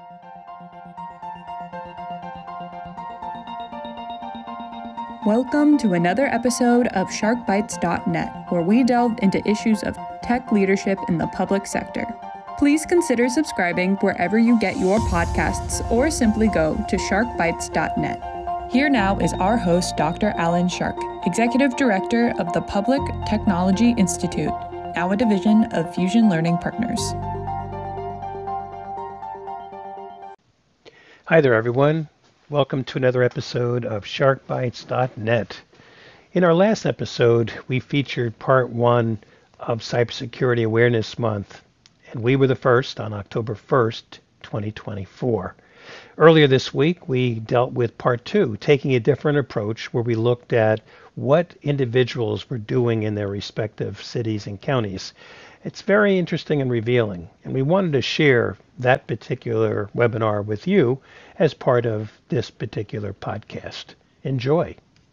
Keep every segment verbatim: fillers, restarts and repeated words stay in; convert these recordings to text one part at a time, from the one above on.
Welcome to another episode of Shark Bites dot net, where we delve into issues of tech leadership in the public sector. Please consider subscribing wherever you get your podcasts, or simply go to Shark Bites dot net. Here now is our host, Doctor Alan Shark, Executive Director of the Public Technology Institute, now a division of Fusion Learning Partners. Hi there, everyone. Welcome to another episode of Shark Bites dot net. In our last episode, we featured part one of Cybersecurity Awareness Month, and we were the first on October first, twenty twenty-four. Earlier this week, we dealt with part two, taking a different approach where we looked at what individuals were doing in their respective cities and counties. It's very interesting and revealing, and we wanted to share that particular webinar with you as part of this particular podcast. Enjoy.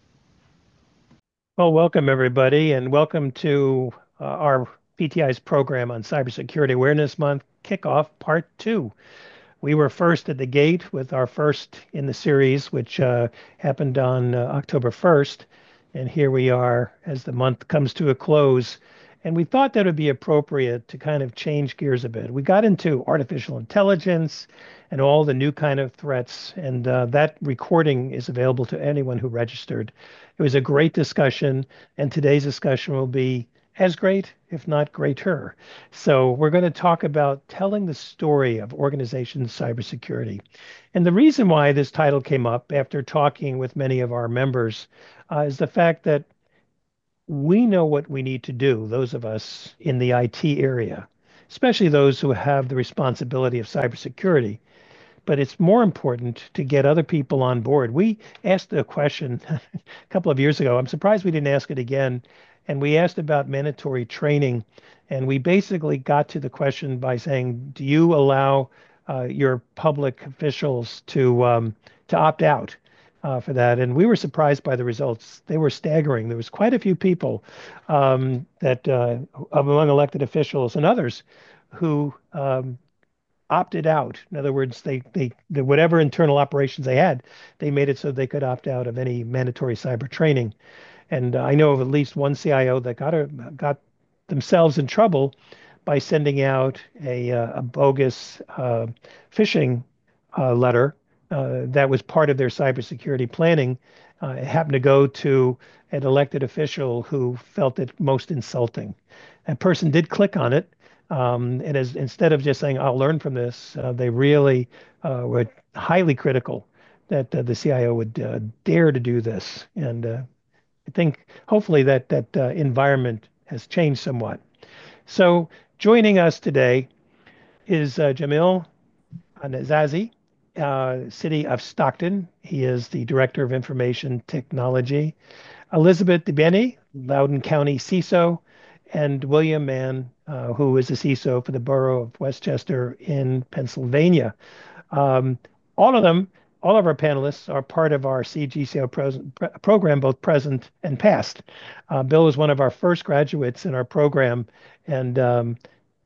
Well, welcome everybody, and welcome to uh, our P T I's program on Cybersecurity Awareness Month kickoff part two. We were first at the gate with our first in the series, which uh, happened on uh, October first, and here we are as the month comes to a close. And we thought that it would be appropriate to kind of change gears a bit. We got into artificial intelligence and all the new kind of threats, and uh, that recording is available to anyone who registered. It was a great discussion, and today's discussion will be as great, if not greater. So we're going to talk about telling the story of organization cybersecurity. And the reason why this title came up after talking with many of our members uh, is the fact that we know what we need to do, those of us in the I T area, especially those who have the responsibility of cybersecurity. But it's more important to get other people on board. We asked a question a couple of years ago. I'm surprised we didn't ask it again. And we asked about mandatory training. And we basically got to the question by saying, do you allow uh, your public officials to um, to opt out? Uh, for that, and we were surprised by the results. They were staggering. There was quite a few people um, that uh, among elected officials and others who um, opted out. In other words, they they the, whatever internal operations they had, they made it so they could opt out of any mandatory cyber training. And uh, I know of at least one C I O that got a, got themselves in trouble by sending out a, uh, a bogus uh, phishing uh, letter. Uh, that was part of their cybersecurity planning. Uh, it happened to go to an elected official who felt it most insulting. That person did click on it, um, and as instead of just saying, "I'll learn from this," uh, they really uh, were highly critical that uh, the C I O would uh, dare to do this. And uh, I think hopefully that that uh, environment has changed somewhat. So joining us today is uh, Jamil Anazazi, uh, City of Stockton. He is the Director of Information Technology. Elizabeth DeBeni, Loudoun County C I S O, and William Mann, uh, who is the C I S O for the Borough of Westchester in Pennsylvania. Um, all of them, all of our panelists are part of our C G C O pres- program, both present and past. Uh, Bill was one of our first graduates in our program, and um,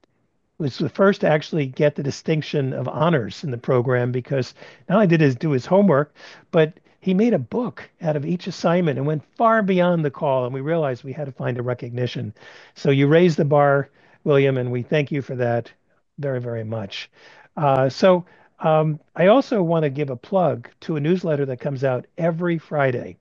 was the first to actually get the distinction of honors in the program, because not only did he do his homework, but he made a book out of each assignment and went far beyond the call. And we realized we had to find a recognition. So you raised the bar, William, and we thank you for that very, very much. Uh, so um, I also want to give a plug to a newsletter that comes out every Friday.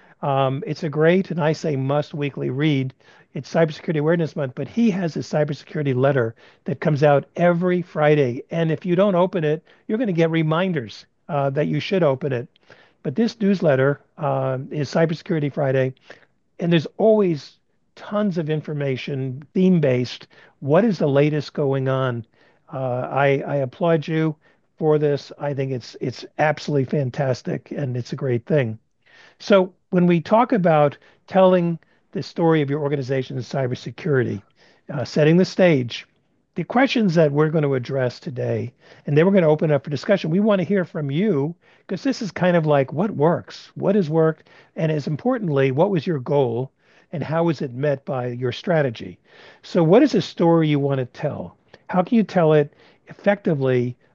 Um, it's a great, and I say must, weekly read. It's Cybersecurity Awareness Month, but he has a cybersecurity letter that comes out every Friday. And if you don't open it, you're going to get reminders uh, that you should open it. But this newsletter uh, is Cybersecurity Friday, and there's always tons of information, theme-based. What is the latest going on? Uh, I, I applaud you for this. I think it's it's absolutely fantastic, and it's a great thing. So when we talk about telling the story of your organization's cybersecurity, uh, setting the stage, the questions that we're going to address today, and then we're going to open up for discussion. We want to hear from you, because this is kind of like what works, what has worked, and as importantly, what was your goal and how was it met by your strategy? So what is a story you want to tell? How can you tell it effectively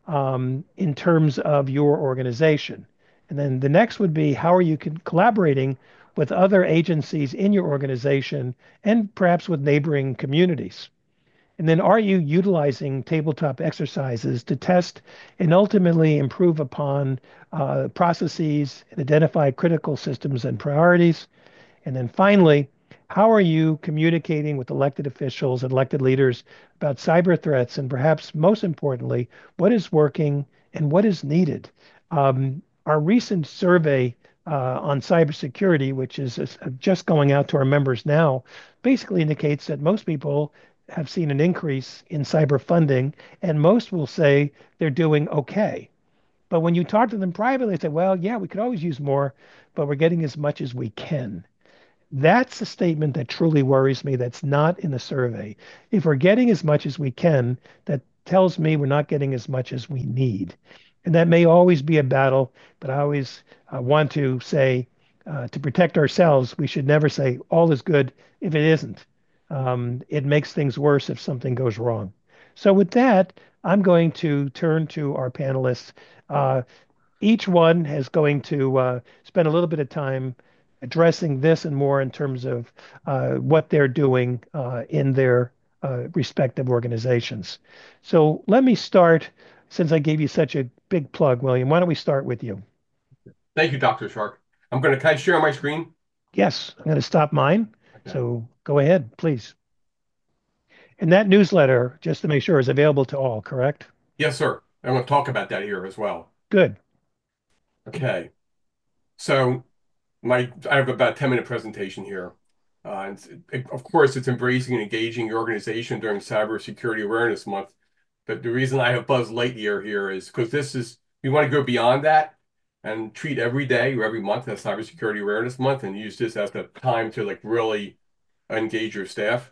um, in terms of your organization? And then the next would be, how are you con- collaborating with other agencies in your organization and perhaps with neighboring communities? And then are you utilizing tabletop exercises to test and ultimately improve upon uh, processes and identify critical systems and priorities? And then finally, how are you communicating with elected officials and elected leaders about cyber threats? And perhaps most importantly, what is working and what is needed? Um, our recent survey uh, on cybersecurity, which is is just going out to our members now, basically indicates that most people have seen an increase in cyber funding, and most will say they're doing okay. But when you talk to them privately, they say, well, yeah, we could always use more, but we're getting as much as we can. That's a statement that truly worries me. That's not in the survey. If we're getting as much as we can, that tells me we're not getting as much as we need. And that may always be a battle, but I always uh, want to say uh, to protect ourselves, we should never say all is good if it isn't. Um, it makes things worse if something goes wrong. So, with that, I'm going to turn to our panelists. Uh, each one is going to uh, spend a little bit of time addressing this and more in terms of uh, what they're doing uh, in their uh, respective organizations. So let me start, since I gave you such a big plug, William, why don't we start with you? Thank you, Doctor Shark. I'm going to, can I share my screen? Yes, I'm going to stop mine. Okay. So go ahead, please. And that newsletter, just to make sure, is available to all, correct? Yes, sir. I'm going to talk about that here as well. Good. Okay. So my, I have about a ten minute presentation here. Uh, and it, of course, it's embracing and engaging your organization during Cybersecurity Awareness Month. But the reason I have Buzz Lightyear here is because this is, we want to go beyond that and treat every day or every month as Cybersecurity Awareness Month and use this as the time to like really engage your staff.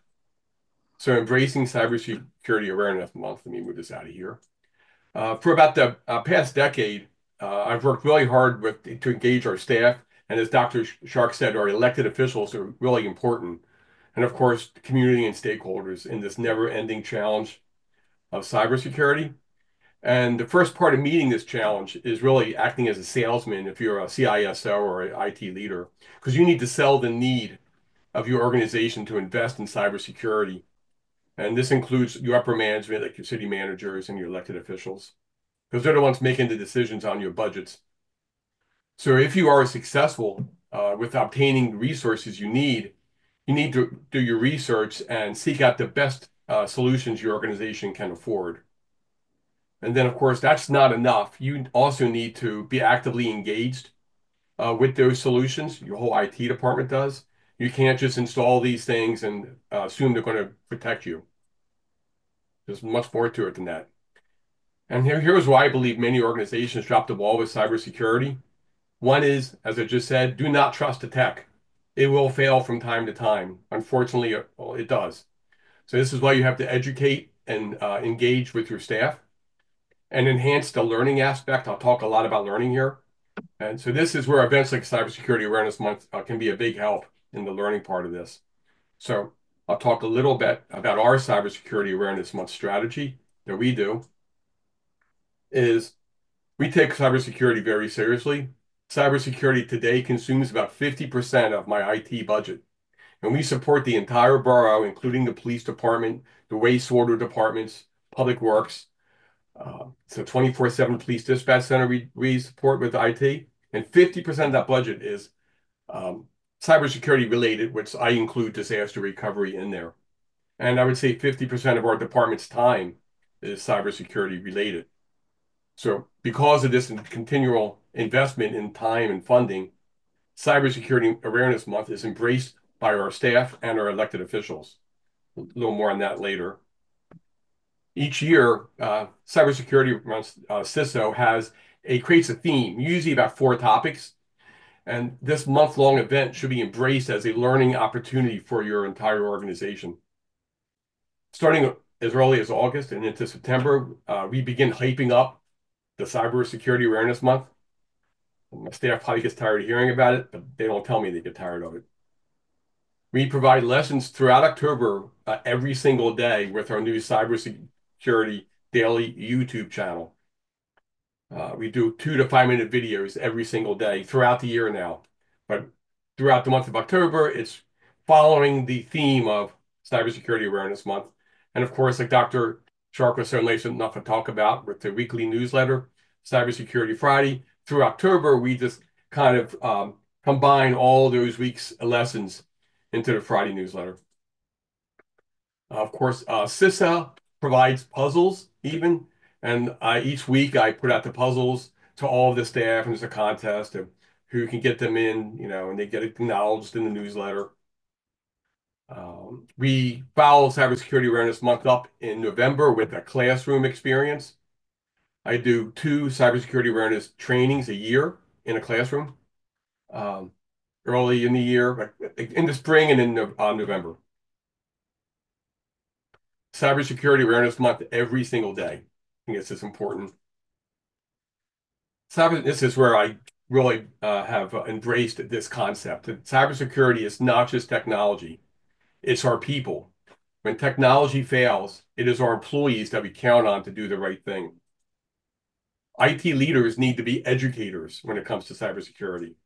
So embracing Cybersecurity Awareness Month, let me move this out of here. Uh, for about the uh, past decade, uh, I've worked really hard with to engage our staff. And as Doctor Shark said, our elected officials are really important. And of course, the community and stakeholders in this never-ending challenge of cybersecurity. And the first part of meeting this challenge is really acting as a salesman if you're a C I S O or an I T leader, because you need to sell the need of your organization to invest in cybersecurity. And this includes your upper management, like your city managers and your elected officials, because they're the ones making the decisions on your budgets. So if you are successful uh, with obtaining the resources you need, you need to do your research and seek out the best uh, solutions your organization can afford. And then, of course, that's not enough. You also need to be actively engaged uh, with those solutions. Your whole I T department does. You can't just install these things and uh, assume they're going to protect you. There's much more to it than that. And here, here's why I believe many organizations drop the ball with cybersecurity. One is, as I just said, do not trust the tech. It will fail from time to time. Unfortunately, it, well, it does. So this is why you have to educate and uh, engage with your staff and enhance the learning aspect. I'll talk a lot about learning here. And so this is where events like Cybersecurity Awareness Month uh, can be a big help in the learning part of this. So I'll talk a little bit about our Cybersecurity Awareness Month strategy that we do is we take cybersecurity very seriously. Cybersecurity today consumes about fifty percent of my I T budget. And we support the entire borough, including the police department, the wastewater departments, public works. Uh, so twenty-four seven police dispatch center we, we support with I T. And fifty percent of that budget is um, cybersecurity related, which I include disaster recovery in there. And I would say fifty percent of our department's time is cybersecurity related. So because of this continual investment in time and funding, Cybersecurity Awareness Month is embraced by our staff and our elected officials. A little more on that later. Each year, uh, Cybersecurity Month, uh, C I S O has a creates a theme, usually about four topics. And this month-long event should be embraced as a learning opportunity for your entire organization. Starting as early as August and into September, uh, we begin hyping up the Cybersecurity Awareness Month. My staff probably gets tired of hearing about it, but they don't tell me they get tired of it. We provide lessons throughout October uh, every single day with our new Cybersecurity Daily YouTube channel. Uh, we do two to five minute videos every single day throughout the year now. But throughout the month of October, it's following the theme of Cybersecurity Awareness Month. And of course, like Doctor Shark was so nice enough to talk about with the weekly newsletter, Cybersecurity Friday, through October, we just kind of um, combine all those week's lessons into the Friday newsletter. Uh, of course, uh, CISA provides puzzles even, and I, each week I put out the puzzles to all of the staff, and there's a contest of who can get them in, you know, and they get acknowledged in the newsletter. Um, we follow Cybersecurity Awareness Month up in November with a classroom experience. I do two cybersecurity awareness trainings a year in a classroom, um, early in the year, in the spring and in uh, November. Cybersecurity Awareness Month every single day. I think it's just important. Cyber, this is where I really uh, have uh, embraced this concept. That cybersecurity is not just technology, it's our people. When technology fails, it is our employees that we count on to do the right thing. I T leaders need to be educators when it comes to cybersecurity.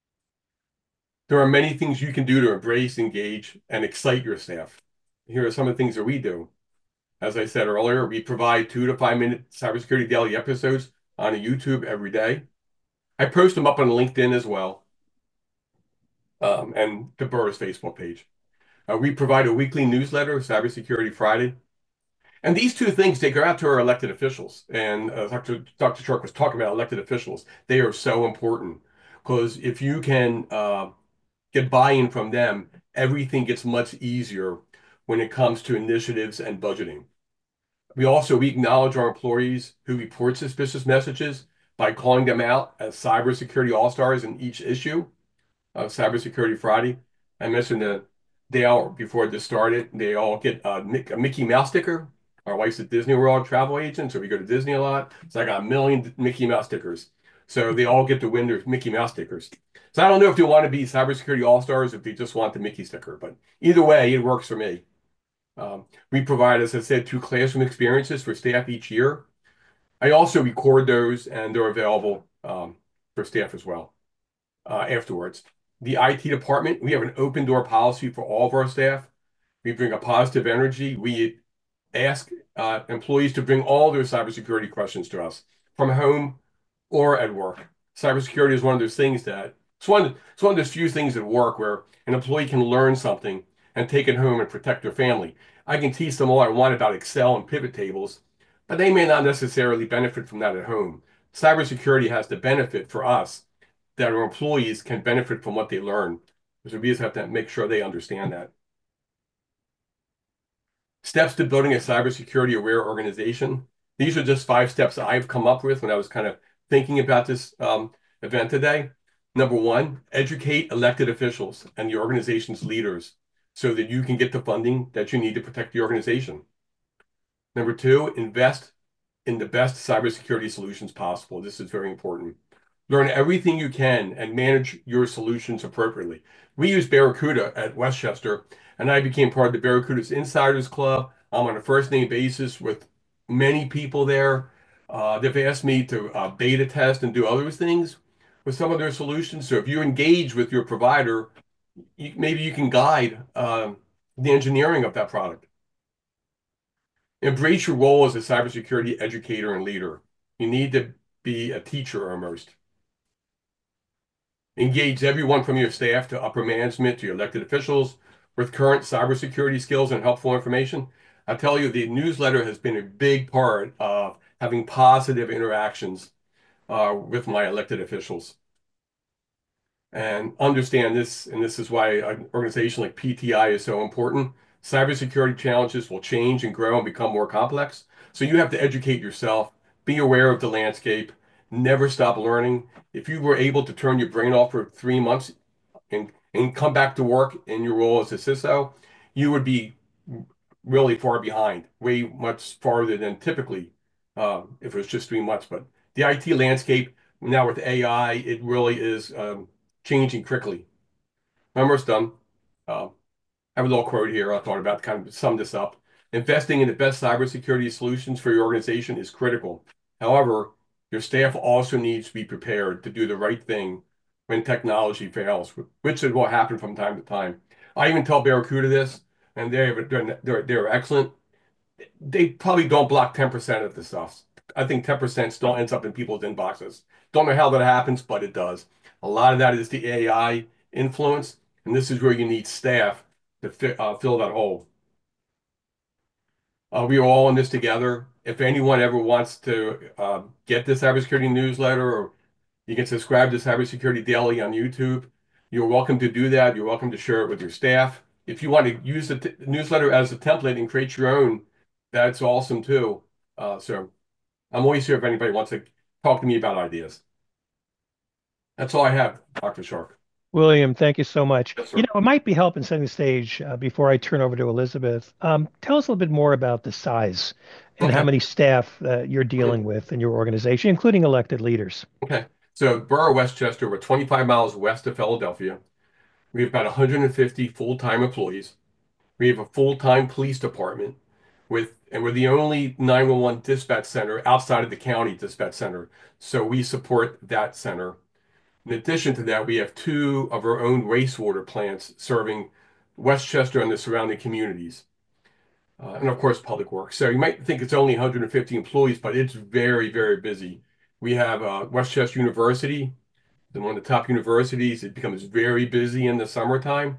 There are many things you can do to embrace, engage, and excite your staff. Here are some of the things that we do. As I said earlier, we provide two to five minute cybersecurity daily episodes on YouTube every day. I post them up on LinkedIn as well, um, and the Burris Facebook page. Uh, we provide a weekly newsletter, Cybersecurity Friday. And these two things, they go out to our elected officials. And uh, Doctor Doctor Shark was talking about elected officials. They are so important because if you can uh, get buy-in from them, everything gets much easier when it comes to initiatives and budgeting. We also we acknowledge our employees who report suspicious messages by calling them out as cybersecurity all-stars in each issue of Cybersecurity Friday. I mentioned that they all, before this started, they all get a, a Mickey Mouse sticker. Our wife's a Disney World travel agent, so we go to Disney a lot. So I got a million Mickey Mouse stickers. So they all get to win their Mickey Mouse stickers. So I don't know if they want to be cybersecurity all-stars or if they just want the Mickey sticker, but either way, it works for me. Um, we provide, as I said, two classroom experiences for staff each year. I also record those and they're available um, for staff as well uh, afterwards. The I T department, we have an open door policy for all of our staff. We bring a positive energy. We ask uh, employees to bring all their cybersecurity questions to us from home or at work. Cybersecurity is one of those things that it's one, it's one of those few things at work where an employee can learn something and take it home and protect their family. I can teach them all I want about Excel and pivot tables, but they may not necessarily benefit from that at home. Cybersecurity has the benefit for us that our employees can benefit from what they learn. So we just have to make sure they understand that. Steps to building a cybersecurity aware organization. These are just five steps I've come up with when I was kind of thinking about this um, event today. Number one, educate elected officials and the organization's leaders so that you can get the funding that you need to protect the organization. Number two, invest in the best cybersecurity solutions possible. This is very important. Learn everything you can and manage your solutions appropriately. We use Barracuda at Westchester, and I became part of the Barracuda's Insiders Club. I'm on a first name basis with many people there. Uh, they've asked me to uh, beta test and do other things with some of their solutions. So if you engage with your provider, you, maybe you can guide um, the engineering of that product. Embrace your role as a cybersecurity educator and leader. You need to be a teacher almost. Engage everyone from your staff to upper management to your elected officials with current cybersecurity skills and helpful information. I tell you, the newsletter has been a big part of having positive interactions uh, with my elected officials. And understand this, and this is why an organization like P T I is so important. Cybersecurity challenges will change and grow and become more complex. So you have to educate yourself, be aware of the landscape, never stop learning. If you were able to turn your brain off for three months and, and come back to work in your role as a C I S O, you would be really far behind, way much farther than typically uh, if it was just three months. But the I T landscape now with A I, it really is um, changing quickly. I'm almost done. Uh, I have a little quote here I thought about to kind of sum this up. Investing in the best cybersecurity solutions for your organization is critical. However, Your staff also needs to be prepared to do the right thing when technology fails, which is what happen from time to time. I even tell Barracuda this, and they're they're they're excellent. They probably don't block ten percent of the stuff. I think ten percent still ends up in people's inboxes. Don't know how that happens, but it does. A lot of that is the A I influence, and this is where you need staff to fi uh, fill that hole. Uh, we are all in this together. If anyone ever wants to uh, get the cybersecurity newsletter, or you can subscribe to Cybersecurity Daily on YouTube, you're welcome to do that. You're welcome to share it with your staff. If you want to use the t newsletter as a template and create your own, that's awesome too. Uh, so I'm always here if anybody wants to talk to me about ideas. That's all I have, Doctor Shark. William, thank you so much. Yes, You sir. know, it might be helping setting the stage uh, before I turn over to Elizabeth. Um, tell us a little bit more about the size and how Okay. many staff uh, you're dealing with in your organization, including elected leaders. Okay. So Borough Westchester, we're twenty-five miles west of Philadelphia. We have about one hundred fifty full-time employees. We have a full-time police department with, and we're the only nine one one dispatch center outside of the county dispatch center. So we support that center. In addition to that, we have two of our own wastewater plants serving Westchester and the surrounding communities. Uh, and of course, public works. So you might think it's only one hundred fifty employees, but it's very, very busy. We have uh, Westchester University, the one of the top universities. It becomes very busy in the summertime.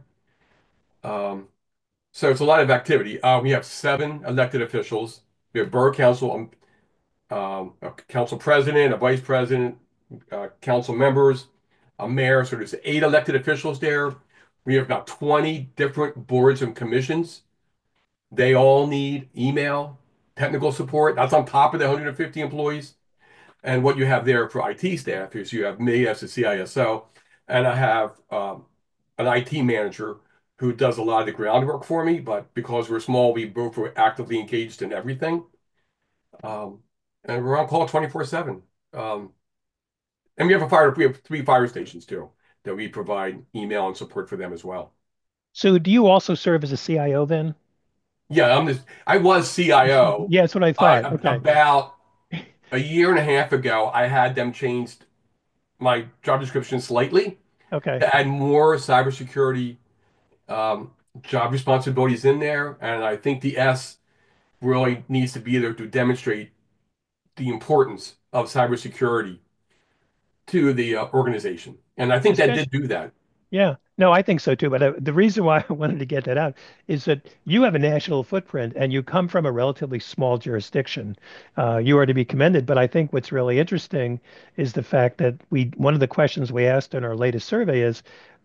Um, so it's a lot of activity. Uh, we have seven elected officials. We have borough council, um, um, a council president, a vice president, uh, council members, a mayor. So there's eight elected officials there. We have about twenty different boards and commissions. They all need email, technical support. That's on top of the one hundred fifty employees. And what you have there for I T staff is you have me as the C I S O, and I have um, an I T manager who does a lot of the groundwork for me. But because we're small, we both were actively engaged in everything. Um, and we're on call twenty-four seven. Um, and we have a fire, we have three fire stations too that we provide email and support for them as well. So, do you also serve as a C I O then? Yeah, I'm this. I was C I O. Yeah, that's what I I thought. Okay. about a year and a half ago, I had them change my job description slightly Okay. to add more cybersecurity um, job responsibilities in there. And I think the S really needs to be there to demonstrate the importance of cybersecurity to the uh, organization. And I think that Especially, did do that. yeah. No, I think so too. But uh, the reason why I wanted to get that out is that you have a national footprint and you come from a relatively small jurisdiction. Uh, you are to be commended. But I think what's really interesting is the fact that we, one of the questions we asked in our latest survey is,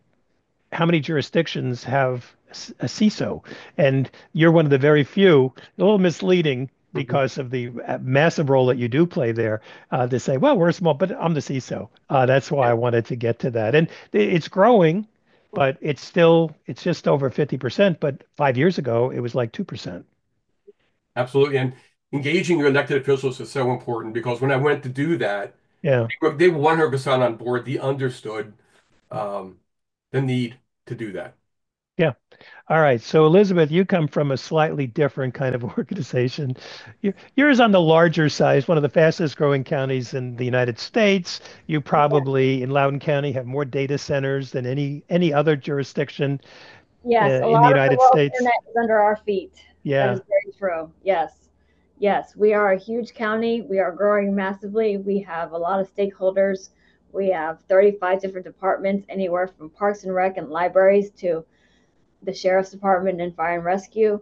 how many jurisdictions have a C I S O? And you're one of the very few, a little misleading Mhm. because of the uh, massive role that you do play there, uh, to say, well, we're small, but I'm the C I S O. Uh, that's why Yeah, I wanted to get to that. And it's growing, but it's still, it's just over fifty percent. But five years ago, it was like two percent. absolutely. And engaging your elected officials is so important because when I went to do that, Yeah. they were, they were one hundred percent on board. They understood um, the need to do that. Yeah. All right. So Elizabeth, you come from a slightly different kind of organization. You- Yours on the larger size, one of the fastest growing counties in the United States. You probably in Loudoun County have more data centers than any any other jurisdiction uh, Yes, a in the lot of the United world's States. internet is under our feet. That is Yeah. very true. Yes. Yes, we are a huge county. We are growing massively. We have a lot of stakeholders. We have thirty-five different departments, anywhere from parks and rec and libraries to the sheriff's department and fire and rescue.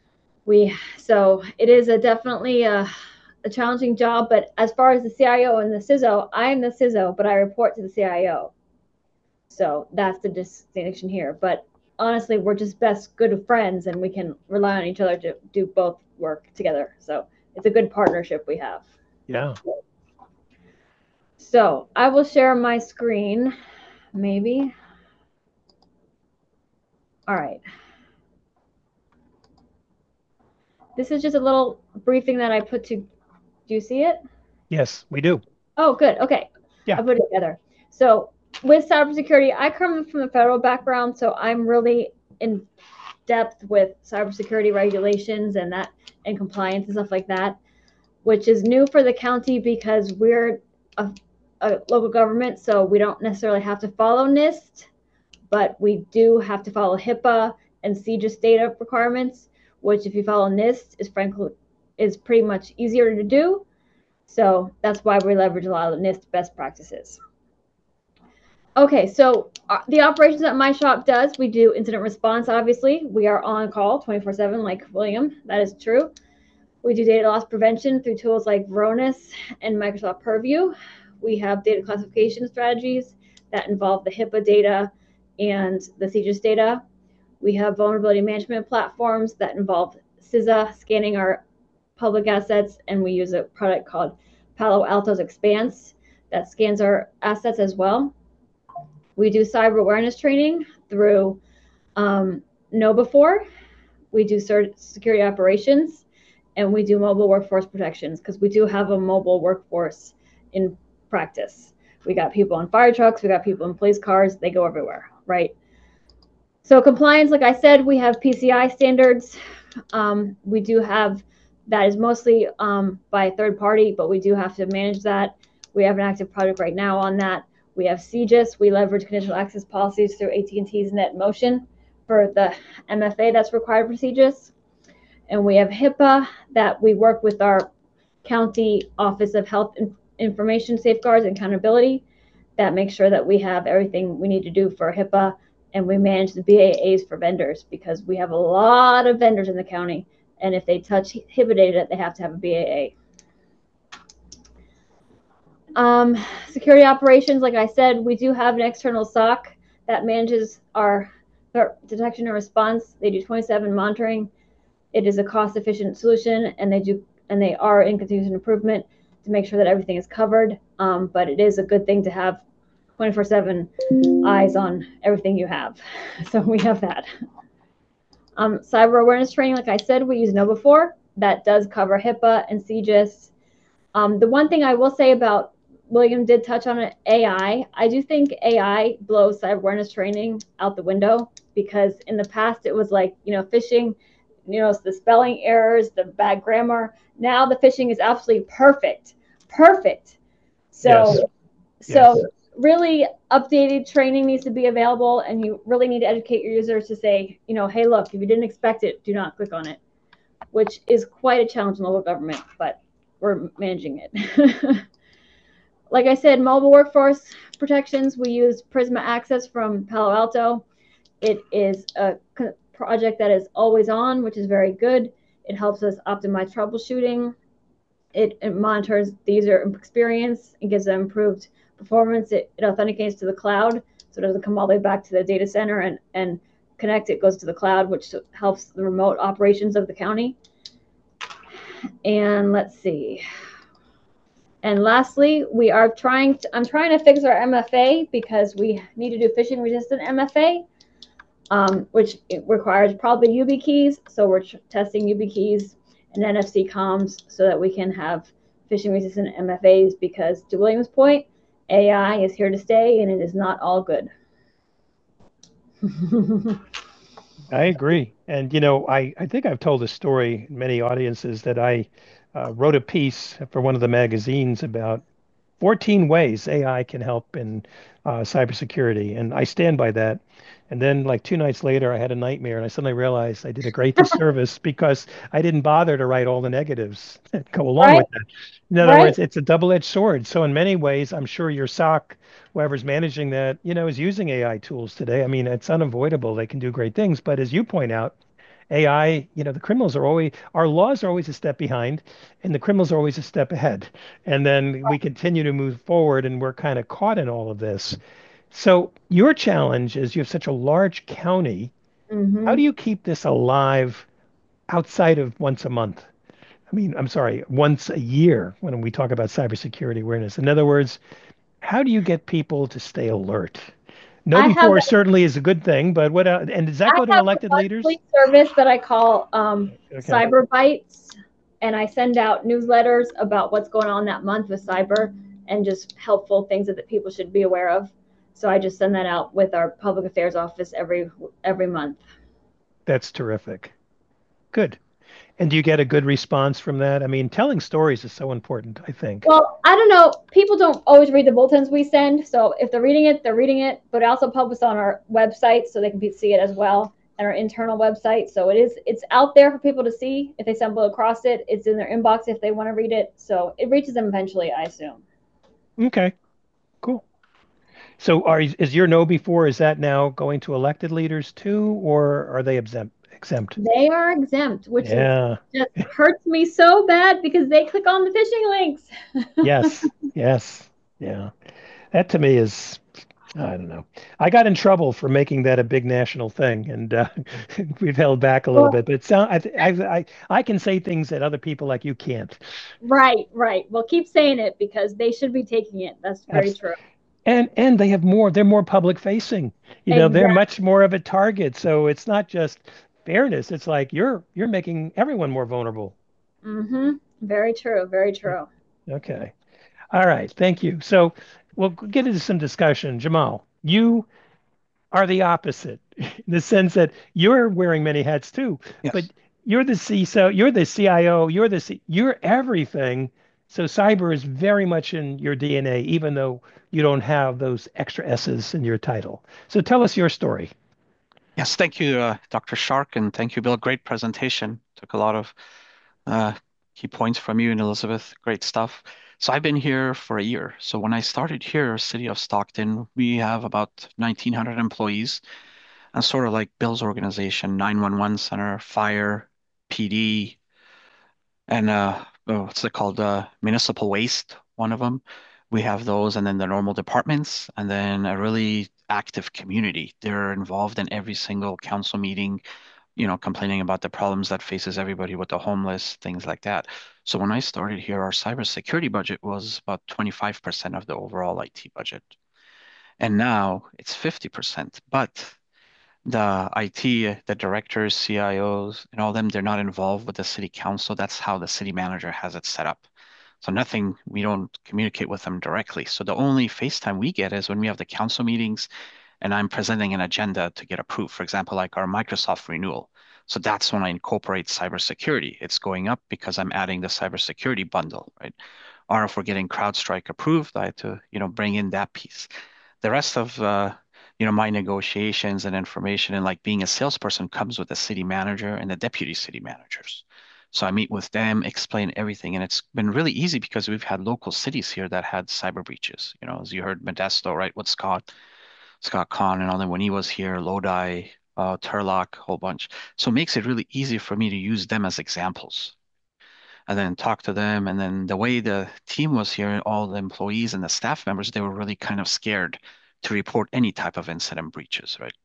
We so it is a definitely a, a challenging job. But as far as the C I O and the C I S O, I am the C I S O, but I report to the C I O. So that's the distinction here. But honestly, we're just best good friends and we can rely on each other to do both work together. So it's a good partnership we have. Yeah. So I will share my screen, maybe. All right. This is just a little briefing that I put to, do you see it? Yes, we do. Oh, good. Okay. Yeah. I put it together. So with cybersecurity, I come from a federal background, so I'm really in depth with cybersecurity regulations and that and compliance and stuff like that, which is new for the county because we're a, a local government, so we don't necessarily have to follow NIST, but we do have to follow HIPAA and CJIS data requirements, which if you follow NIST is frankly is pretty much easier to do. So that's why we leverage a lot of the NIST best practices. Okay, so uh, the operations that my shop does, we do incident response, obviously. We are on call twenty-four seven like William, that is true. We do data loss prevention through tools like Varonis and Microsoft Purview. We have data classification strategies that involve the HIPAA data and the CJIS data. We have vulnerability management platforms that involve C I S A scanning our public assets, and we use a product called Palo Alto's Expanse that scans our assets as well. We do cyber awareness training through um, KnowBe4. We do security operations, and we do mobile workforce protections because we do have a mobile workforce in practice. We got people on fire trucks, we got people in police cars, they go everywhere, right? So compliance, like I said, we have P C I standards. Um, we do have, that is mostly um, by a third party, but we do have to manage that. We have an active project right now on that. We have CJIS. We leverage conditional access policies through A T and T's NetMotion for the M F A that's required for CJIS. And we have HIPAA that we work with our county Office of Health Information Safeguards and Accountability that makes sure that we have everything we need to do for HIPAA, and we manage the B A As for vendors because we have a lot of vendors in the county, and if they touch HIPAA data, they have to have a B A A. Um, security operations, like I said, we do have an external S O C that manages our detection and response. They do twenty-seven monitoring. It is a cost-efficient solution, and they do and they are in continuous improvement to make sure that everything is covered. Um, but it is a good thing to have twenty-four seven eyes on everything you have. So we have that. Um, cyber awareness training, like I said, we use KnowBe4. That does cover HIPAA and CJIS. Um, the one thing I will say about, William did touch on it, A I. I do think A I blows cyber awareness training out the window because in the past it was like, you know, phishing, you know, the spelling errors, the bad grammar. Now the phishing is absolutely perfect, perfect. So, yes. so yes. really updated training needs to be available, and you really need to educate your users to say, you know, hey, look, if you didn't expect it, do not click on it, which is quite a challenge in local government, but we're managing it. Like I said, mobile workforce protections, we use Prisma Access from Palo Alto. It is a project that is always on, which is very good. It helps us optimize troubleshooting. It, it monitors the user experience and gives them improved performance. It, it authenticates to the cloud, so it doesn't come all the way back to the data center and, and connect. It goes to the cloud, which helps the remote operations of the county. And let's see. And lastly, we are trying to, I'm trying to fix our M F A because we need to do phishing resistant M F A, um, which requires probably YubiKeys. So we're testing YubiKeys and N F C comms so that we can have phishing resistant M F As, because to William's point, A I is here to stay and it is not all good. I agree. And, you know, I, I think I've told a story in many audiences that I uh, wrote a piece for one of the magazines about fourteen ways A I can help in uh, cybersecurity. And I stand by that. And then like two nights later, I had a nightmare and I suddenly realized I did a great disservice because I didn't bother to write all the negatives that go along Right. with that. In other Right. words, it's a double-edged sword. So in many ways, I'm sure your S O C, whoever's managing that, you know, is using A I tools today. I mean, it's unavoidable. They can do great things. But as you point out, A I, you know, the criminals are always, our laws are always a step behind and the criminals are always a step ahead. And then we continue to move forward and we're kind of caught in all of this. So your challenge is you have such a large county. Mm-hmm. How do you keep this alive outside of once a month? I mean, I'm sorry, once a year when we talk about cybersecurity awareness. In other words, how do you get people to stay alert? Know I have before certainly is a good thing, but what else? And does that I go to have elected a leaders? monthly service that I call um, Okay. Cyber Bites, and I send out newsletters about what's going on that month with cyber and just helpful things that, that people should be aware of. So I just send that out with our public affairs office every every month. That's terrific. Good. And do you get a good response from that? I mean, telling stories is so important, I think. Well, I don't know. People don't always read the bulletins we send. So if they're reading it, they're reading it. But it also published on our website so they can see it as well, and our internal website. So it is it's out there for people to see. If they stumble across it, it's in their inbox if they want to read it. So it reaches them eventually, I assume. Okay, cool. So are is your no before, is that now going to elected leaders too, or are they exempt exempt? They are exempt, which is Yeah. just hurts me so bad because they click on the phishing links. Yes. Yes. Yeah. That to me is, I don't know. I got in trouble for making that a big national thing, and uh, we've held back a little Well, bit. But it sound I, th- I I I can say things that other people like you can't. right, right. Well, keep saying it because they should be taking it. That's very Abs- true. And and they have more. They're more public facing. You know, they're Exactly. much more of a target. So it's not just fairness. It's like you're you're making everyone more vulnerable. Mm-hmm. Very true. Very true. Okay. All right. Thank you. So we'll get into some discussion. Jamal, you are the opposite in the sense that you're wearing many hats too, but Yes. you're the C I S O, you're the C I O, you're the C, you're everything. So cyber is very much in your D N A, even though you don't have those extra S's in your title. So tell us your story. Yes. Thank you, uh, Doctor Shark, and thank you, Bill. Great presentation. Took a lot of uh, key points from you and Elizabeth. Great stuff. So I've been here for a year. So when I started here, City of Stockton, we have about nineteen hundred employees, and sort of like Bill's organization, nine one one center, fire, P D, and uh, oh, what's it called? Uh, municipal waste, one of them. We have those, and then the normal departments, and then a really active community. They're involved in every single council meeting, you know, complaining about the problems that faces everybody with the homeless, things like that. So when I started here, our cybersecurity budget was about twenty-five percent of the overall I T budget. And now it's fifty percent. But the I T, the directors, C I Os, and all them, they're not involved with the city council. That's how the city manager has it set up. So nothing, we don't communicate with them directly. So the only FaceTime we get is when we have the council meetings and I'm presenting an agenda to get approved. For example, like our Microsoft renewal. So that's when I incorporate cybersecurity. It's going up because I'm adding the cybersecurity bundle, right? Or if we're getting CrowdStrike approved, I have to, you know, bring in that piece. The rest of, uh, you know, my negotiations and information and like being a salesperson comes with the city manager and the deputy city managers. So I meet with them, explain everything, and it's been really easy because we've had local cities here that had cyber breaches. You know, as you heard Modesto, right, with Scott, Scott Kahn, and all them when he was here, Lodi, uh, Turlock, a whole bunch. So it makes it really easy for me to use them as examples and then talk to them. And then the way the team was here, all the employees and the staff members, they were really kind of scared to report any type of incident breaches, right?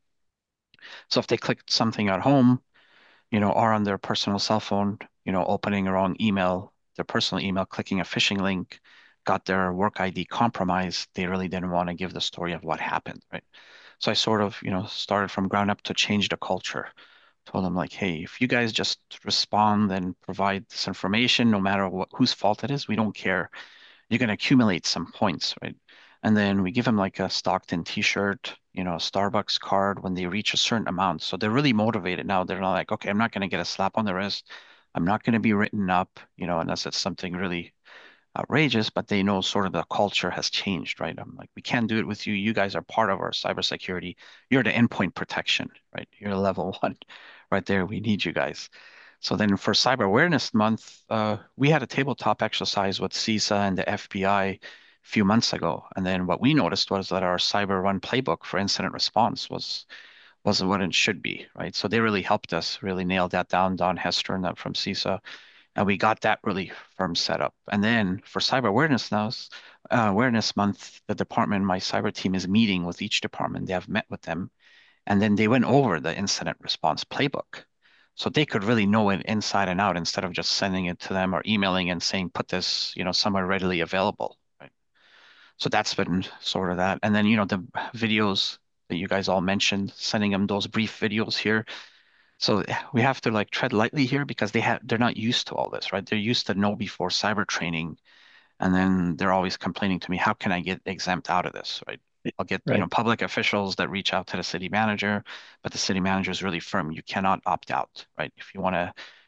So if they clicked something at home, you know, or on their personal cell phone, you know, opening a wrong email, their personal email, clicking a phishing link, got their work I D compromised, they really didn't want to give the story of what happened, right? So I sort of, you know, started from ground up to change the culture. Told them like, hey, if you guys just respond and provide this information, no matter what whose fault it is, we don't care. You're going to accumulate some points, right? And then we give them like a Stockton t-shirt, you know, a Starbucks card when they reach a certain amount. So they're really motivated now. They're not like, okay, I'm not going to get a slap on the wrist. I'm not going to be written up, you know, unless it's something really outrageous, but they know sort of the culture has changed, right? I'm like, we can't do it with you. You guys are part of our cybersecurity. You're the endpoint protection, right? You're level one right there. We need you guys. So then for Cyber Awareness Month, uh, we had a tabletop exercise with CISA and the F B I a few months ago. And then what we noticed was that our cyber run playbook for incident response was wasn't what it should be, right? So they really helped us really nail that down. Don Hester and that from CISA, and we got that really firm set up. And then for Cyber Awareness now, uh, Awareness Month, the department, my cyber team is meeting with each department. They have met with them, and then they went over the incident response playbook. So they could really know it inside and out instead of just sending it to them or emailing and saying, put this, you know, somewhere readily available, right? So that's been sort of that. And then, you know, the videos that you guys all mentioned, sending them those brief videos here. So we have to like tread lightly here because they have they're not used to all this, right? They're used to know before cyber training, and then they're always complaining to me, how can I get exempt out of this, right? I'll get, you know, Right. public officials that reach out to the city manager, but the city manager is really firm. You cannot opt out, right? If you want to,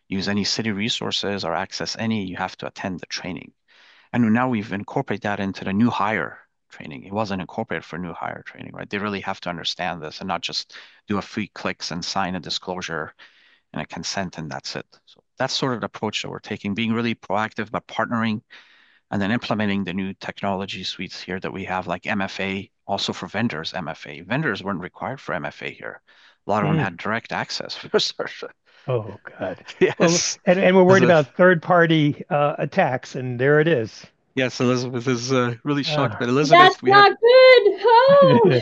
use any city resources or access any, you have to attend the training. And now we've incorporated that into the new hire training. It wasn't incorporated for new hire training, right? They really have to understand this and not just do a few clicks and sign a disclosure and a consent and that's it. So that's sort of the approach that we're taking, being really proactive, but partnering and then implementing the new technology suites here that we have, like M F A, also for vendors, M F A. Vendors weren't required for M F A here. A lot of them Mm. had direct access for search. Oh, God. Well, Yes. and, and we're worried As a- about third-party uh, attacks, and there it is. Yes, Elizabeth is uh, really shocked. Ah. But Elizabeth, That's we had not good. Oh.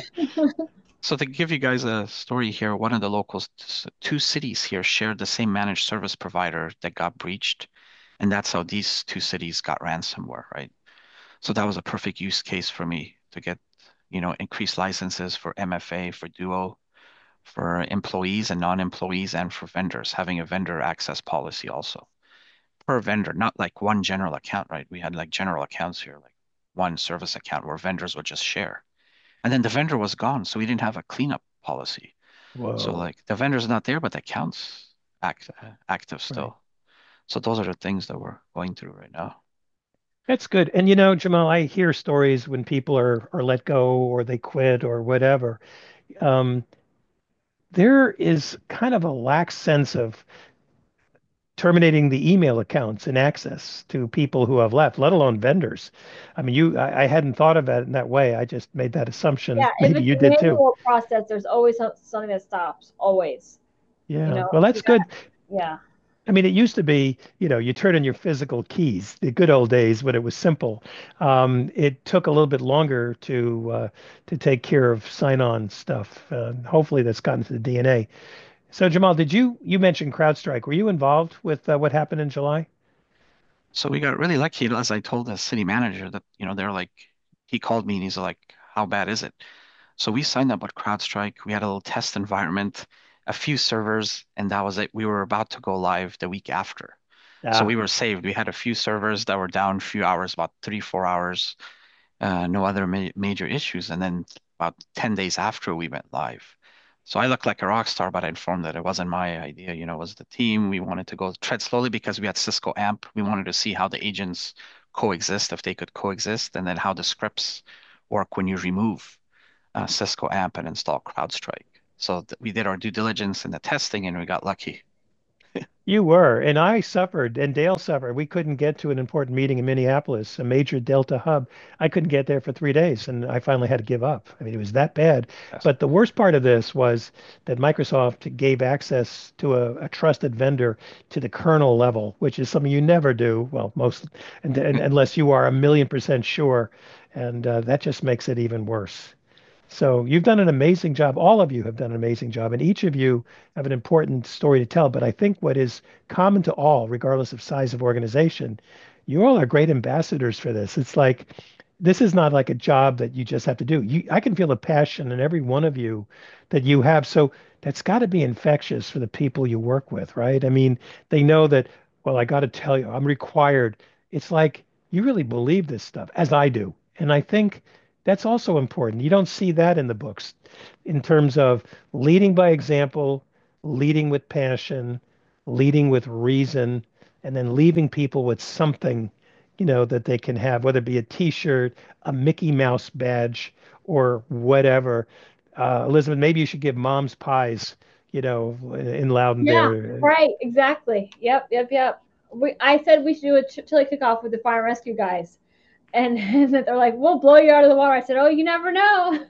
so to give you guys a story here, one of the locals, two cities here shared the same managed service provider that got breached, and that's how these two cities got ransomware, right? So that was a perfect use case for me to get, you know, increased licenses for M F A, for Duo, for employees and non-employees, and for vendors, having a vendor access policy also per vendor, not like one general account, right? We had like general accounts here, like one service account where vendors would just share. And then the vendor was gone, so we didn't have a cleanup policy. So Whoa. like the vendor's not there, but the account's act, active Right. still. So those are the things that we're going through right now. That's good. And you know, Jamal, I hear stories when people are are let go or they quit or whatever. Um, there is kind of a lax sense of terminating the email accounts and access to people who have left, let alone vendors. I mean, you, I, I hadn't thought of it in that way. I just made that assumption. Yeah, if Maybe it's you a did too. manual process, there's always some- something that stops. Always. You Yeah. know, Well, that's you got, good. yeah. I mean, it used to be, you know, you turn in your physical keys, the good old days when it was simple. Um, it took a little bit longer to uh, to take care of sign-on stuff. Uh, hopefully, that's gotten to the D N A. So, Jamal, did you you mentioned CrowdStrike? Were you involved with uh, what happened in July? So we got really lucky, as I told the city manager that, you know, they're like, he called me and he's like, how bad is it? So we signed up with CrowdStrike. We had a little test environment, a few servers, and that was it. We were about to go live the week after. So we Ah, were saved. We had a few servers that were down a few hours, about three, four hours, uh, no other ma major issues. And then about ten days after we went live. So I looked like a rock star, but I informed that it wasn't my idea. You know, it was the team. We wanted to go tread slowly because we had Cisco AMP. We wanted to see how the agents coexist, if they could coexist, and then how the scripts work when you remove uh, Cisco AMP and install CrowdStrike. So th we did our due diligence in the testing and we got lucky. you were, and I suffered, and Dale suffered. We couldn't get to an important meeting in Minneapolis, a major Delta hub. I couldn't get there for three days, and I finally had to give up. I mean, it was that bad. Yes. But the worst part of this was that Microsoft gave access to a, a trusted vendor to the kernel level, which is something you never do. Well, most, and, and, unless you are a million percent sure, and uh, that just makes it even worse. So you've done an amazing job. All of you have done an amazing job, and each of you have an important story to tell. But I think what is common to all, regardless of size of organization, you all are great ambassadors for this. It's like this is not like a job that you just have to do. You, I can feel the passion in every one of you that you have. So that's got to be infectious for the people you work with, right? I mean, they know that, well, I got to tell you, I'm required. It's like you really believe this stuff, as I do. And I think that's also important. You don't see that in the books in terms of leading by example, leading with passion, leading with reason, and then leaving people with something, you know, that they can have, whether it be a T-shirt, a Mickey Mouse badge, or whatever. Uh, Elizabeth, maybe you should give Mom's Pies, you know, in Loudon Yeah, there. right. Exactly. Yep, yep, yep. We, I said we should do a ch chili cook-off with the fire and rescue guys. And, and they're like, we'll blow you out of the water. I said, oh, you never know.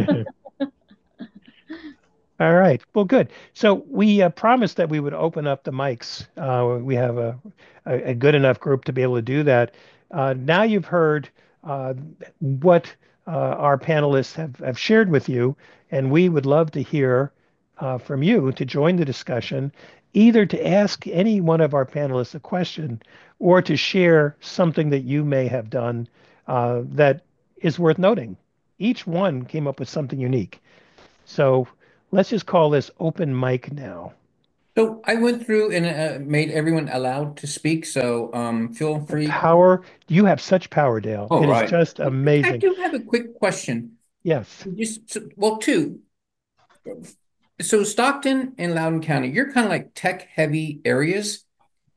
All right. Well, good. So we uh, promised that we would open up the mics. Uh, we have a, a, a good enough group to be able to do that. Uh, now you've heard uh, what uh, our panelists have, have shared with you, and we would love to hear uh, from you to join the discussion, either to ask any one of our panelists a question or to share something that you may have done uh, that is worth noting. Each one came up with something unique. So let's just call this open mic now. So I went through and uh, made everyone allowed to speak. So um, feel The free. power, you have such power, Dale. Oh, It is right. just I amazing. do have a quick question. Yes. Just so- well, two. So Stockton and Loudoun County, you're kind of like tech heavy areas.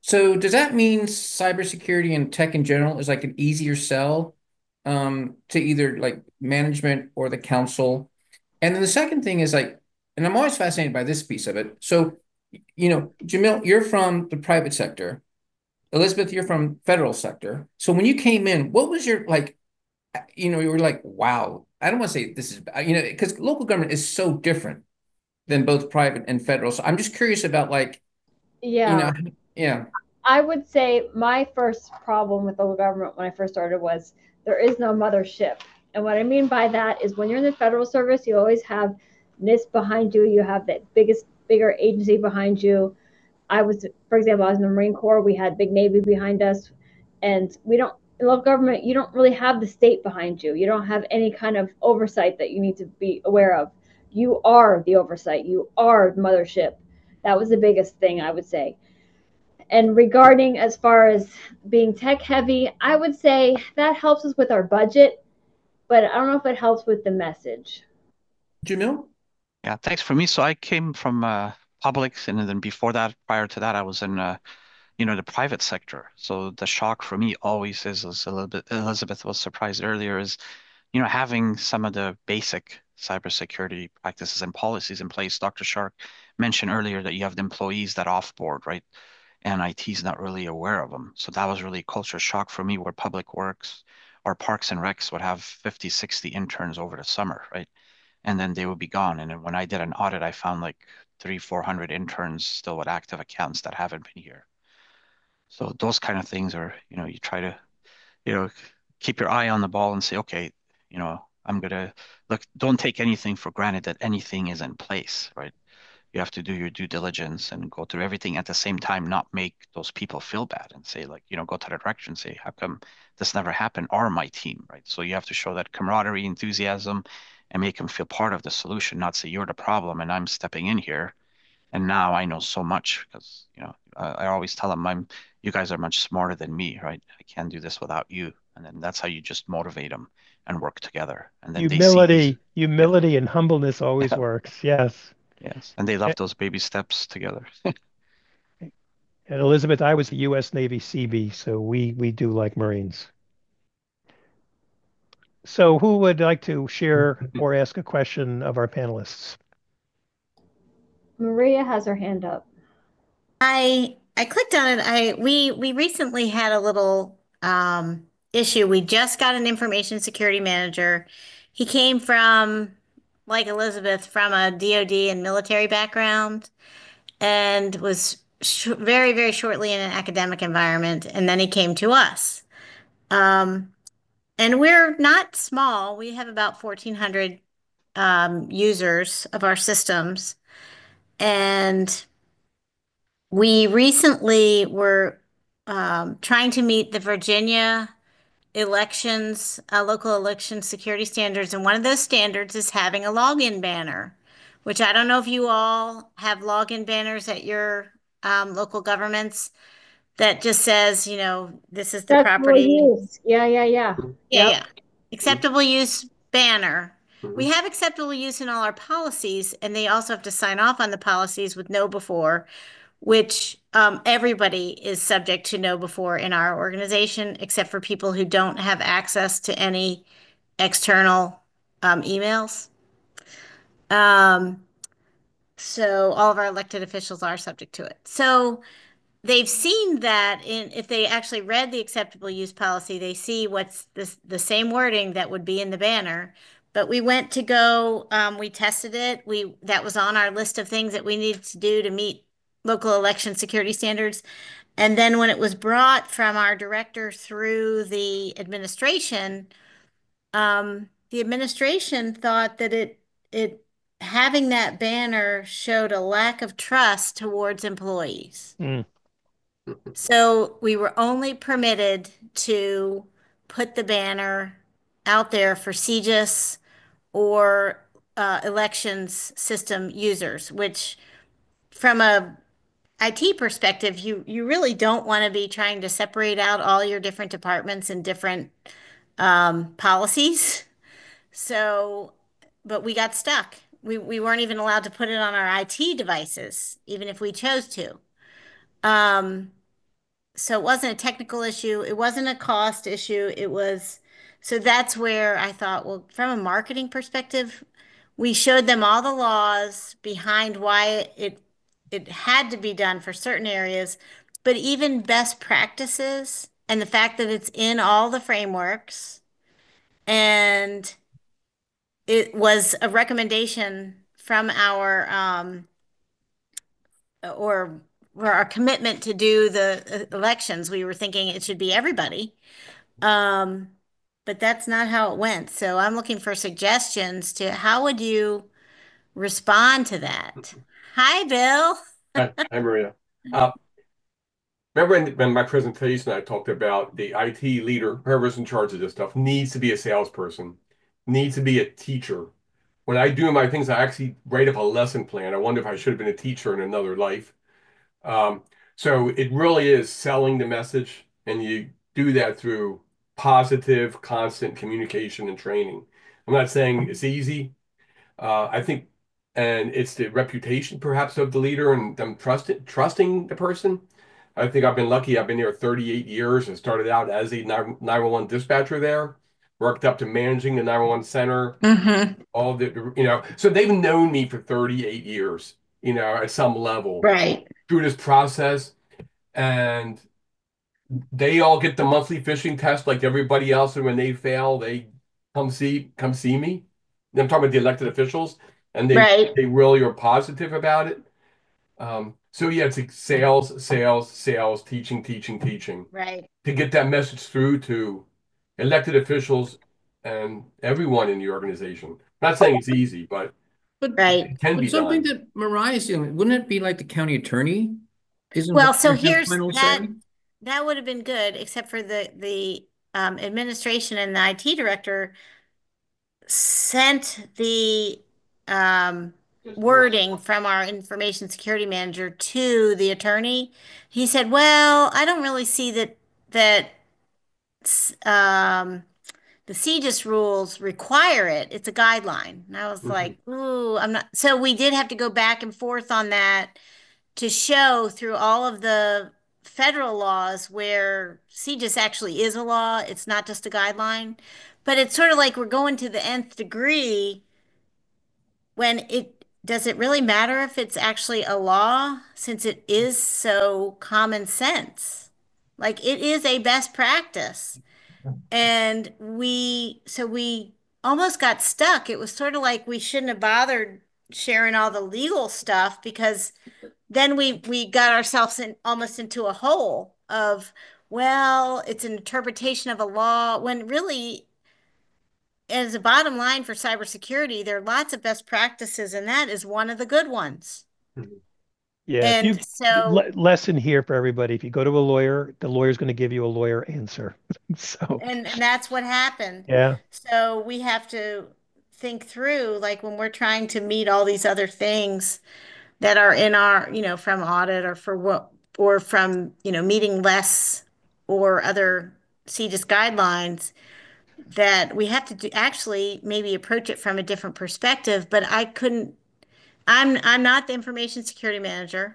So does that mean cybersecurity and tech in general is like an easier sell um, to either like management or the council? And then the second thing is like, and I'm always fascinated by this piece of it. So, you know, Jamil, you're from the private sector. Elizabeth, you're from federal sector. So when you came in, what was your like, you know, you were like, wow, I don't want to say this is, you know, because local government is so different than both private and federal. So I'm just curious about like, you Yeah. know, yeah. I would say my first problem with local government when I first started was there is no mothership. And what I mean by that is when you're in the federal service, you always have NIST behind you. You have the biggest, bigger agency behind you. I was, for example, I was in the Marine Corps. We had big Navy behind us. And we don't, in local government, you don't really have the state behind you. You don't have any kind of oversight that you need to be aware of. You are the oversight. You are the mothership. That was the biggest thing I would say. And regarding as far as being tech heavy, I would say that helps us with our budget, but I don't know if it helps with the message. Jamil? Yeah, thanks for me. So I came from uh, public, and then before that, prior to that, I was in uh, you know, the private sector. So the shock for me always is, is a little bit, Elizabeth was surprised earlier, is, you know, having some of the basic cybersecurity practices and policies in place. Doctor Shark mentioned earlier that you have the employees that offboard, right? And I T is not really aware of them. So that was really a culture shock for me, where Public Works or Parks and Recs would have fifty, sixty interns over the summer, right? And then they would be gone. And then when I did an audit, I found like three, four hundred interns still with active accounts that haven't been here. So those kind of things are, you know, you try to, you know, keep your eye on the ball and say, okay, you know, I'm gonna look, don't take anything for granted that anything is in place, right? You have to do your due diligence and go through everything at the same time, not make those people feel bad and say, like, you know, go to the director and say, how come this never happened, or my team, right? So you have to show that camaraderie, enthusiasm, and make them feel part of the solution, not say you're the problem and I'm stepping in here and now I know so much because, you know, I, I always tell them, I'm, you guys are much smarter than me, right? I can't do this without you. And then that's how you just motivate them and work together. And then they see these, Humility, yeah, humility and humbleness always yeah, works. Yes. yes. And they A- love those baby steps together. And Elizabeth, I was the U S Navy Seabee, so we we do like Marines. So who would like to share or ask a question of our panelists? Maria has her hand up. I I clicked on it. I we we recently had a little um issue. We just got an information security manager. He came from, like Elizabeth, from a D O D and military background and was sh very, very shortly in an academic environment. And then he came to us. Um, and we're not small. We have about fourteen hundred um, users of our systems. And we recently were um, trying to meet the Virginia elections, uh, local election security standards, and one of those standards is having a login banner, which I don't know if you all have login banners at your um, local governments that just says, you know, this is the Acceptable property. use. Yeah, yeah, yeah. Yeah, Yep. yeah. Acceptable use banner. Mhm. We have acceptable use in all our policies, and they also have to sign off on the policies with know before, which um, everybody is subject to know before in our organization, except for people who don't have access to any external um, emails. Um, so all of our elected officials are subject to it. So they've seen that in if they actually read the acceptable use policy, they see what's the, the same wording that would be in the banner. But we went to go, um, we tested it. We that was on our list of things that we needed to do to meet local election security standards. And then when it was brought from our director through the administration, um, the administration thought that it it having that banner showed a lack of trust towards employees. Mm. So we were only permitted to put the banner out there for C G I S or uh, elections system users, which from a I T perspective, you you really don't want to be trying to separate out all your different departments and different um, policies. So, but we got stuck. We we weren't even allowed to put it on our I T devices, even if we chose to. Um, so it wasn't a technical issue. It wasn't a cost issue. It was, so that's where I thought, well, from a marketing perspective, we showed them all the laws behind why it it had to be done for certain areas, but even best practices and the fact that it's in all the frameworks and it was a recommendation from our um or or our commitment to do the uh, elections. We were thinking it should be everybody. Um, but that's not how it went. So I'm looking for suggestions to how would you respond to that? Hi, Bill. Hi, hi, Maria. Uh, remember in, in my presentation, I talked about the I T leader, whoever's in charge of this stuff, needs to be a salesperson, needs to be a teacher. When I do my things, I actually write up a lesson plan. I wonder if I should have been a teacher in another life. Um, so it really is selling the message, and you do that through positive, constant communication and training. I'm not saying it's easy. Uh, I think, and it's the reputation perhaps of the leader and them trusting trusting the person. I think I've been lucky. I've been here thirty-eight years and started out as a nine one one dispatcher there, worked up to managing the nine one one center, Mm-hmm. all the, you know, so they've known me for thirty-eight years, you know, at some level Right. through this process. And they all get the monthly phishing test like everybody else. And when they fail, they come see come see me. I'm talking about the elected officials, and they Right. they really are positive about it. Um, so yeah, it's like sales, sales, sales, teaching, teaching, teaching Right. to get that message through to elected officials and everyone in the organization. Not saying it's easy, but But Right. it can but be something done. that Mariah's doing, wouldn't it be like the county attorney? Isn't Well, what so have here's final that say? that would have been good, except for the the um, administration and the I T director sent the um, wording from our information security manager to the attorney. He said, "Well, I don't really see that that um, the C G I S rules require it. It's a guideline." And I was Mhm. like, "Ooh, I'm not." So we did have to go back and forth on that to show through all of the federal laws where C G I S actually is a law. It's not just a guideline. But it's sort of like we're going to the nth degree when it does it really matter if it's actually a law since it is so common sense? Like it is a best practice. And we, so we almost got stuck. It was sort of like we shouldn't have bothered sharing all the legal stuff because then we we got ourselves in almost into a hole of, well, it's an interpretation of a law when really as a bottom line for cybersecurity, there are lots of best practices, and that is one of the good ones. Mhm. Yeah, if And you so, le lesson here for everybody, if you go to a lawyer, the lawyer's going to give you a lawyer answer. So, and and that's what happened. yeah. So we have to think through, like when we're trying to meet all these other things that are in our, you know, from audit or for what, or from, you know, meeting less or other C G I S guidelines, that we have to do, actually maybe approach it from a different perspective. But I couldn't, I'm I'm not the information security manager.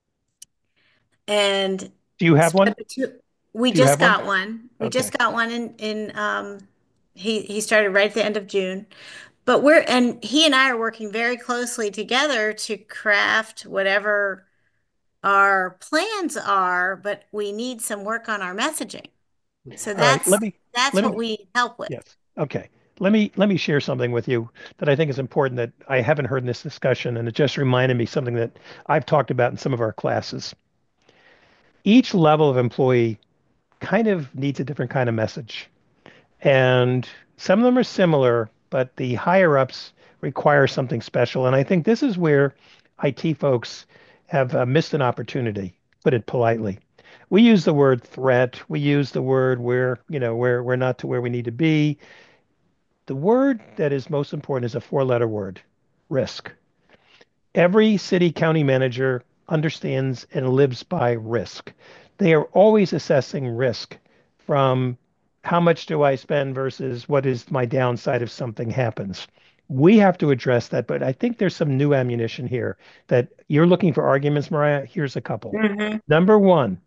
And Do you have so one? the two, we Do you just have one? got one. We Okay. just got one in in um he he started right at the end of June. But we're and he and I are working very closely together to craft whatever our plans are, but we need some work on our messaging. So All right. that's Let me that's let what me we help with. yes. Okay. Let me let me share something with you that I think is important that I haven't heard in this discussion, and it just reminded me something that I've talked about in some of our classes. Each level of employee kind of needs a different kind of message. And some of them are similar, but the higher ups require something special. And I think this is where I T folks have uh, missed an opportunity, put it politely. We use the word threat. We use the word where, you know, where we're not to where we need to be. The word that is most important is a four-letter word, risk. Every city county manager understands and lives by risk. They are always assessing risk from how much do I spend versus what is my downside if something happens. We have to address that, but I think there's some new ammunition here that you're looking for arguments, Mariah. Here's a couple. Hmm. Number one,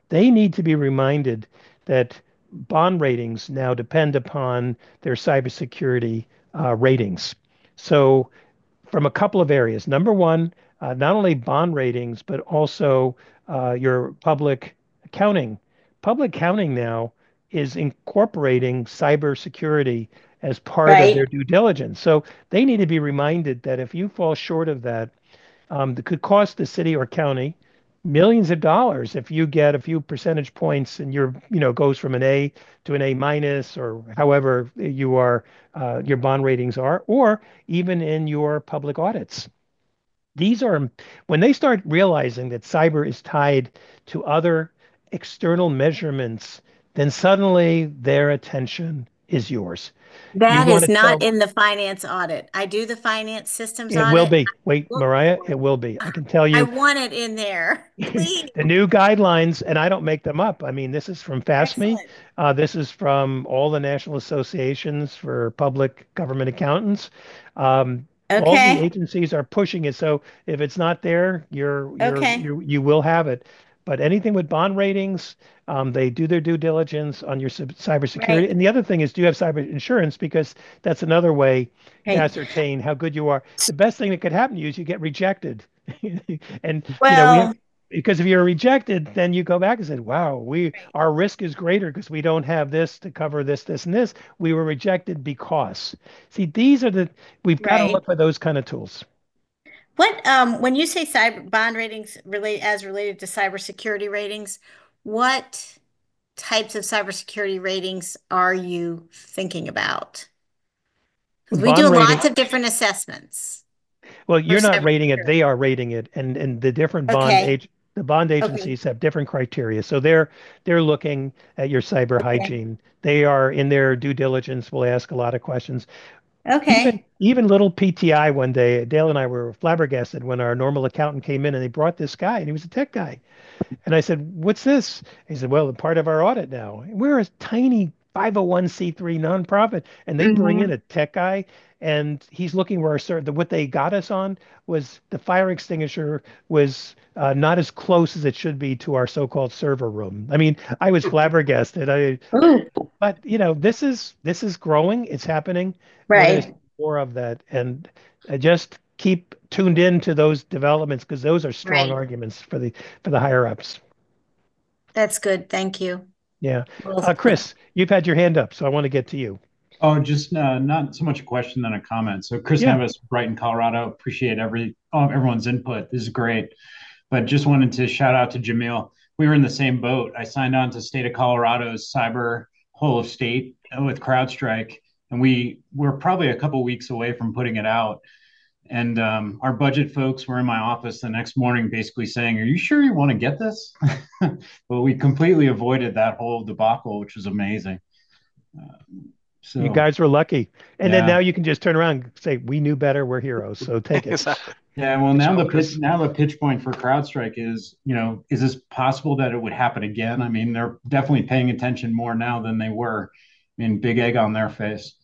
they need to be reminded that bond ratings now depend upon their cybersecurity uh, ratings. So from a couple of areas. Number one, uh, not only bond ratings, but also uh, your public accounting. Public accounting now is incorporating cybersecurity as part of their Right. due diligence. So they need to be reminded that if you fall short of that, um, that could cost the city or county millions of dollars if you get a few percentage points and your, you know, goes from an A to an A minus or however you are, uh, your bond ratings are, or even in your public audits. These are when they start realizing that cyber is tied to other external measurements, then suddenly their attention is yours. You That want is to not tell in the finance audit. I do the finance systems it will audit. be. Wait, Look Mariah, for it it. will be. I can tell I you want it in there. Please. the new guidelines, and I don't make them up. I mean, this is from FASME. Excellent. Uh, this is from all the national associations for public government accountants. Um, all the Okay. agencies are pushing it. So if it's not there, you're you're Okay. you you will have it. But anything with bond ratings, um, they do their due diligence on your cyb- cybersecurity. Right. And the other thing is, do you have cyber insurance? Because that's another way to Right. ascertain how good you are. The best thing that could happen to you is you get rejected. And you know, we have Well, because if you're rejected, then you go back and say, wow, we right. our risk is greater because we don't have this to cover this, this, and this. We were rejected because. See, these are the we've got to Right. look for those kind of tools. What, um, when you say cyber bond ratings relate as related to cybersecurity ratings, what types of cybersecurity ratings are you thinking about? Because we do Bond rating, lots of different assessments well, for you're not rating it, cybersecurity. they are rating it, and and the different bond Okay. age the bond Okay. agencies have different criteria. So they're they're looking at your cyber Okay. hygiene. They are in their due diligence, will ask a lot of questions. Even Okay. even little P T I one day, Dale and I were flabbergasted when our normal accountant came in and they brought this guy and he was a tech guy. And I said, "What's this?" He said, "Well, part of our audit now. We're a tiny five oh one c three nonprofit, and they bring in Hmm. a tech guy, and he's looking where our ser- what they got us on was the fire extinguisher was uh, not as close as it should be to our so-called server room. I mean, I was flabbergasted. I, Ooh, but you know, this is this is growing. It's happening. We're going to see right. more of that, and uh, just keep tuned in to those developments because those are strong Right. arguments for the for the higher ups. That's good. Thank you. Yeah. Well, Uh, Chris, you've had your hand up, so I want to get to you. Oh, just uh, not so much a question than a comment. So, Chris Yeah. Nevis, Brighton, Colorado. Appreciate every oh, everyone's input. This is great. But just wanted to shout out to Jamil. We were in the same boat. I signed on to State of Colorado's Cyber Whole of State with CrowdStrike, and we were probably a couple weeks away from putting it out. And um, our budget folks were in my office the next morning, basically saying, "Are you sure you want to get this?" But we completely avoided that whole debacle, which was amazing. Uh, You so, guys were lucky. And then yeah. now you can just turn around and say, we knew better, we're heroes. So take it. Exactly. Yeah, well, Good now job, the pitch Chris. now the pitch point for CrowdStrike is, you know, is this possible that it would happen again? I mean, they're definitely paying attention more now than they were. I mean, big egg on their face.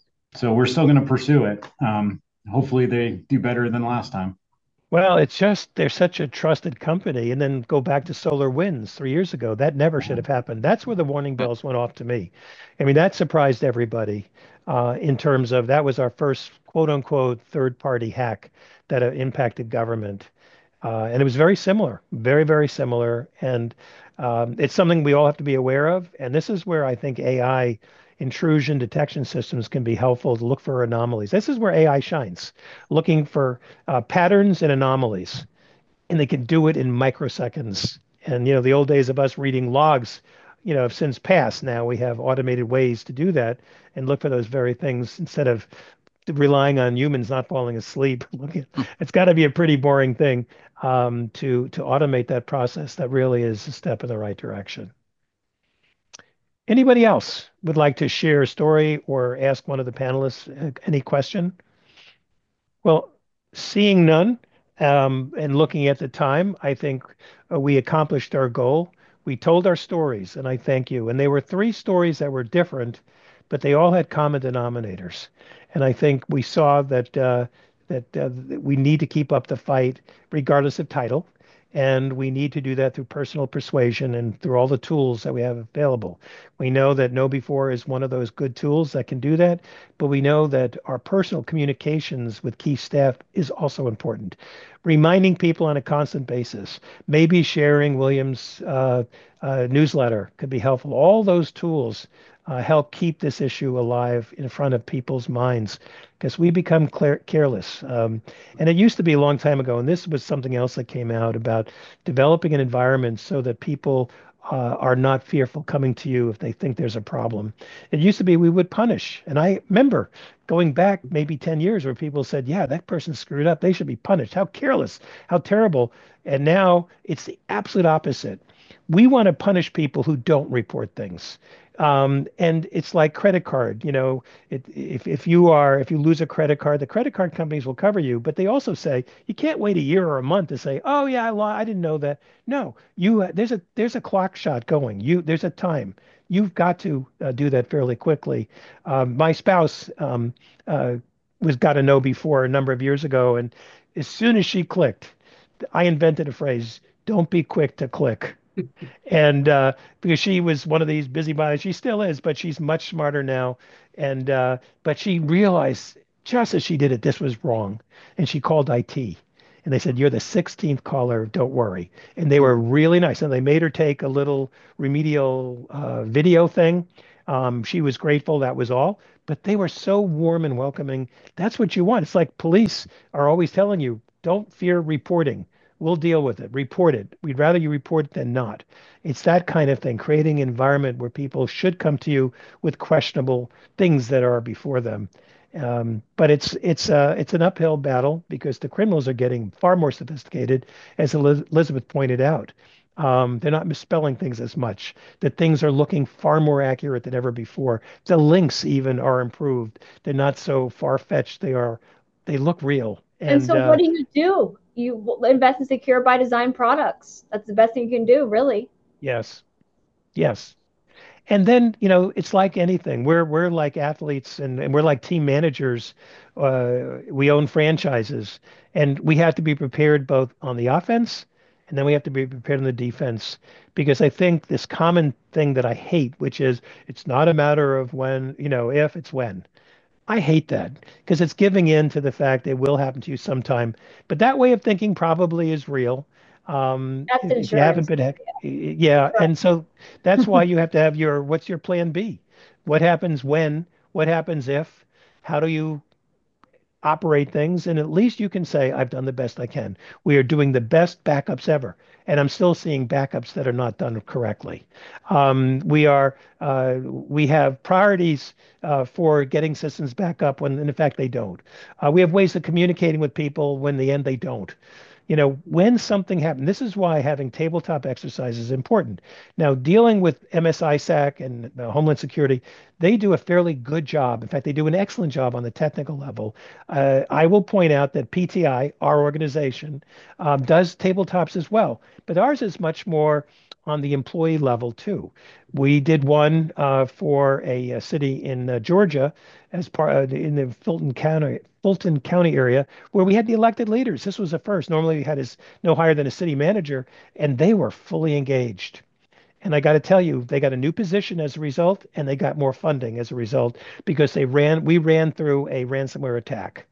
So we're still going to pursue it. Um, hopefully they do better than last time. Well, it's just they're such a trusted company. And then go back to Solar Winds three years ago. That never should have happened. That's where the warning Mm. bells went off to me. I mean, that surprised everybody uh, in terms of that was our first quote unquote third party hack that uh, impacted government. Uh, and it was very similar, very, very similar. And um, it's something we all have to be aware of. And this is where I think A I intrusion detection systems can be helpful to look for anomalies. This is where A I shines, looking for uh, patterns and anomalies. And they can do it in microseconds. And, you know, the old days of us reading logs, you know, have since passed. Now we have automated ways to do that and look for those very things instead of relying on humans not falling asleep. It's got to be a pretty boring thing um, to to automate that process. That really is a step in the right direction. Anybody else would like to share a story or ask one of the panelists uh, any question? Well, seeing none um, and looking at the time, I think uh, we accomplished our goal. We told our stories, and I thank you. And they were three stories that were different, but they all had common denominators. And I think we saw that uh, that, uh, that we need to keep up the fight, regardless of title. And we need to do that through personal persuasion and through all the tools that we have available. We know that KnowBe4 is one of those good tools that can do that, but we know that our personal communications with key staff is also important. Reminding people on a constant basis, maybe sharing William's uh, uh, newsletter could be helpful. All those tools uh, help keep this issue alive in front of people's minds because we become clear, careless. Um, and it used to be a long time ago, and this was something else that came out about developing an environment so that people uh, are not fearful coming to you if they think there's a problem. It used to be we would punish. And I remember going back maybe ten years where people said, yeah, that person screwed up. They should be punished. How careless, how terrible. And now it's the absolute opposite. We want to punish people who don't report things. Um, and it's like credit card, you know, it, if, if you are, if you lose a credit card, the credit card companies will cover you, but they also say you can't wait a year or a month to say, oh yeah, I, li- I didn't know that. No, you, uh, there's a, there's a clock shot going. You, there's a time. You've got to uh, do that fairly quickly. Um, my spouse um, uh, was got to know before a number of years ago, and as soon as she clicked, I invented a phrase: "Don't be quick to click." And uh, because she was one of these busybodies, she still is, but she's much smarter now. And uh, but she realized just as she did it, this was wrong, and she called I T, and they said, "You're the sixteenth caller. Don't worry." And they were really nice, and they made her take a little remedial uh, video thing. Um, she was grateful. That was all. But they were so warm and welcoming. That's what you want. It's like police are always telling you, don't fear reporting. We'll deal with it. Report it. We'd rather you report it than not. It's that kind of thing, creating an environment where people should come to you with questionable things that are before them. Um, but it's it's uh, it's an uphill battle because the criminals are getting far more sophisticated, as Eliz- Elizabeth pointed out. Um, they're not misspelling things as much. That things are looking far more accurate than ever before. The links even are improved. They're not so far-fetched. They are, they look real. And And so what uh, do you do? You w- invest in secure by design products. That's the best thing you can do, really. yes, yes. And then, you know, it's like anything. We're we're like athletes and, and we're like team managers. Uh, we own franchises, and we have to be prepared both on the offense and then we have to be prepared on the defense. Because I think this common thing that I hate, which is it's not a matter of when, you know, if, it's when. I hate that because it's giving in to the fact it will happen to you sometime. But that way of thinking probably is real. Um, That's if, if you haven't insurance. been, heck- yeah, Right. and so that's why you have to have your what's your plan B? What happens when? What happens if? How do you operate things, and at least you can say, I've done the best I can. We are doing the best backups ever. And I'm still seeing backups that are not done correctly. Um, we are uh, we have priorities uh, for getting systems back up when in fact they don't. Uh, we have ways of communicating with people when in the end they don't. You know, when something happened, this is why having tabletop exercise is important. Now, dealing with M S I S A C and uh, Homeland Security, they do a fairly good job. In fact, they do an excellent job on the technical level. Uh, I will point out that P T I, our organization, um, does tabletops as well, but ours is much more on the employee level too. We did one uh, for a, a city in uh, Georgia as part uh, in the Fulton County Fulton County area where we had the elected leaders. This was a first. Normally we had as no higher than a city manager, and they were fully engaged. And I got to tell you, they got a new position as a result, and they got more funding as a result because they ran. We ran through a ransomware attack,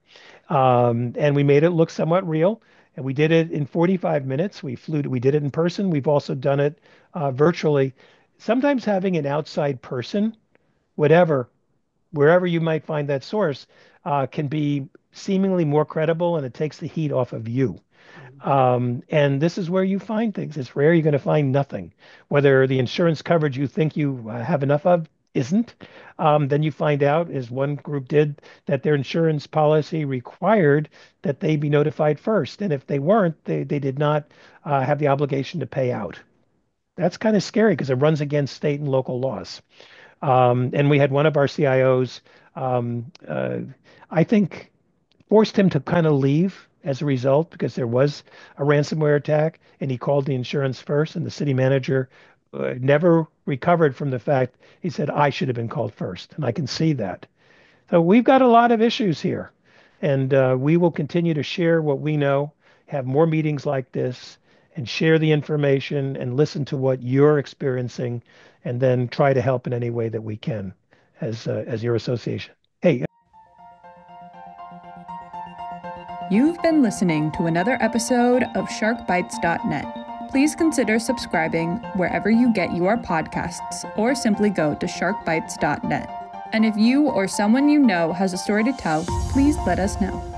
um, and we made it look somewhat real. And we did it in forty-five minutes. We flew. We did it in person. We've also done it uh, virtually. Sometimes having an outside person, whatever, wherever you might find that source, uh, can be seemingly more credible, and it takes the heat off of you. Um, and this is where you find things. It's rare you're going to find nothing. Whether the insurance coverage you think you uh, have enough of isn't, um, then you find out, as one group did, that their insurance policy required that they be notified first. And if they weren't, they, they did not uh, have the obligation to pay out. That's kind of scary because it runs against state and local laws. Um, and we had one of our C I Os, um, uh, I think, forced him to kind of leave as a result because there was a ransomware attack and he called the insurance first, and the city manager uh, never recovered from the fact he said, I should have been called first. And I can see that. So we've got a lot of issues here, and uh, we will continue to share what we know, have more meetings like this, and share the information and listen to what you're experiencing, and then try to help in any way that we can as uh, as your association. Hey. You've been listening to another episode of Shark Bites dot net. Please consider subscribing wherever you get your podcasts, or simply go to Shark Bites dot net. And if you or someone you know has a story to tell, please let us know.